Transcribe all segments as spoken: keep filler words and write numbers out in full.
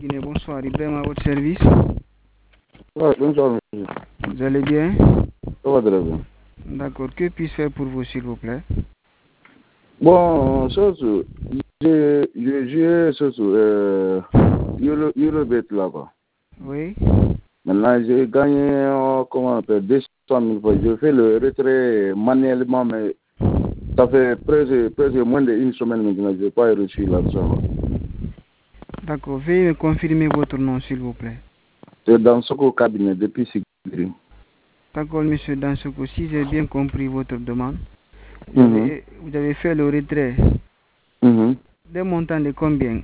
Guinée, bonsoir. Ibrahim à votre service. Ouais, bonsoir, monsieur. Vous allez bien? Ça va très bien. D'accord. Que puis-je faire pour vous, s'il vous plaît? Bon, ça, j'ai joué ce euh, Eurobet là, quoi. Oui. Maintenant, j'ai gagné, euh, comment on appelle, deux cent mille fois. Je fais le retrait manuellement, mais ça fait presque, presque moins d'une semaine maintenant. Je n'ai pas reçu l'argent. D'accord. Veuillez me confirmer votre nom, s'il vous plaît. C'est dans ce cabinet depuis six mois. D'accord, monsieur Dansoko. Si j'ai bien compris votre demande, vous, Mm -hmm. avez, vous avez fait le retrait mm -hmm. d'un montant de combien?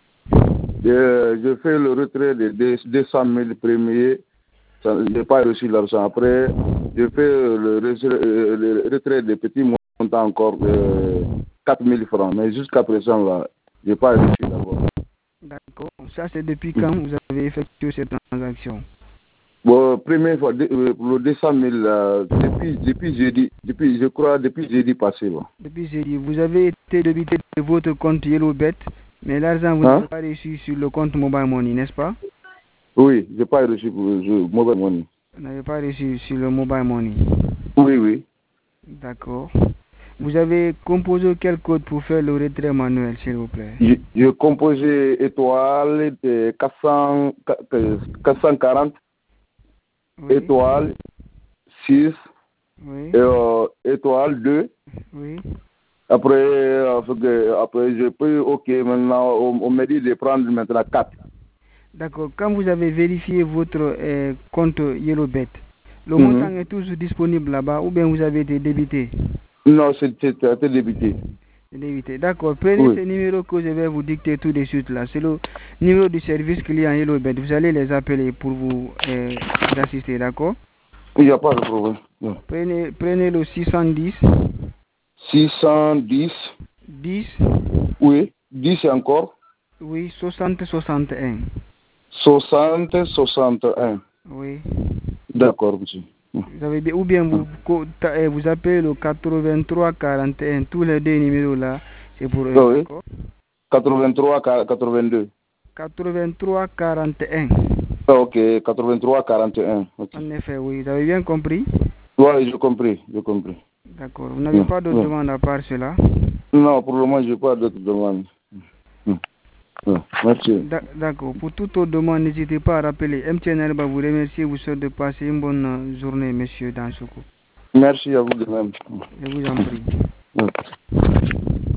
Je, je fais le retrait de deux cent mille premiers. Je n'ai pas reçu l'argent. Après, je fais le, le retrait des petits montants encore de quatre mille francs. Mais jusqu'à présent, là, je n'ai pas reçu d'abord. D'accord. Ça, c'est depuis quand vous avez effectué cette transaction? Bon, première fois, pour le deux cent mille, euh, depuis, depuis jeudi, depuis, je crois, depuis jeudi passé. Là. Depuis jeudi, vous avez été débité de votre compte YellowBet, mais l'argent, vous n'avez pas reçu sur le compte Mobile Money, n'est-ce pas? Oui, je n'ai pas reçu pour le Mobile Money. Vous n'avez pas reçu sur le Mobile Money? Oui, oui. D'accord. Vous avez composé quel code pour faire le retrait manuel, s'il vous plaît? Je, je composé étoile de quatre cents, quatre cent quarante, oui. Étoile six, oui. et, euh, étoile deux. Oui. Après, euh, après je peux, ok, maintenant, on, on me dit de prendre maintenant quatre. D'accord. Quand vous avez vérifié votre euh, compte YellowBet, le mm-hmm. montant est toujours disponible là-bas ou bien vous avez été débité? Non, c'est débité. débité. D'accord. Prenez oui. ce numéro que je vais vous dicter tout de suite là. C'est le numéro du service client YellowBet. Vous allez les appeler pour vous euh, assister, d'accord? Il n'y a pas de problème. Non. Prenez, prenez le six cent dix. six cent dix. dix. Oui. dix encore. Oui, soixante soixante et un. soixante soixante et un. Oui. D'accord, monsieur. Vous avez dit, ou bien vous, vous appelez le quatre-vingt-trois quarante et un. Tous les deux numéros là, c'est pour eux. Ah, oui. quatre-vingt-trois quatre-vingt-deux. quatre-vingt-trois quarante et un. Ah, ok, quatre-vingt-trois quarante et un. Okay. En effet, oui. Vous avez bien compris? Oui, j'ai compris, j'ai compris. D'accord. Vous n'avez pas d'autres demandes à part cela? Non, pour le moment, je n'ai pas d'autres demandes. Merci. D'accord. Pour toute autre demande, n'hésitez pas à rappeler. M T N L va vous remercier. Vous souhaite de passer une bonne journée, monsieur Dansoko. Merci à vous de même. Je vous en prie.